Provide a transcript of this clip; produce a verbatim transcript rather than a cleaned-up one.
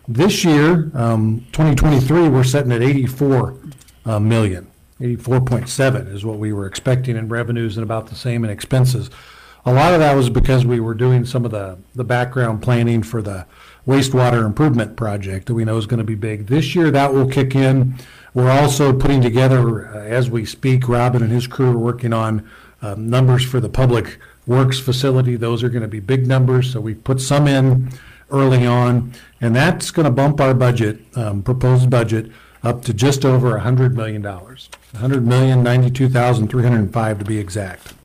This year, um, twenty twenty-three, we're sitting at eighty-four uh, million. eighty-four point seven is what we were expecting in revenues and about the same in expenses. A lot of that was because we were doing some of the, the background planning for the wastewater improvement project that we know is going to be big. This year, that will kick in. We're also putting together, uh, as we speak, Robin and his crew are working on um, numbers for the public works facility. Those are going to be big numbers, so we put some in early on, and that's going to bump our budget, um, proposed budget, up to just over one hundred million dollars. one hundred million dollars, ninety-two thousand three hundred five to be exact.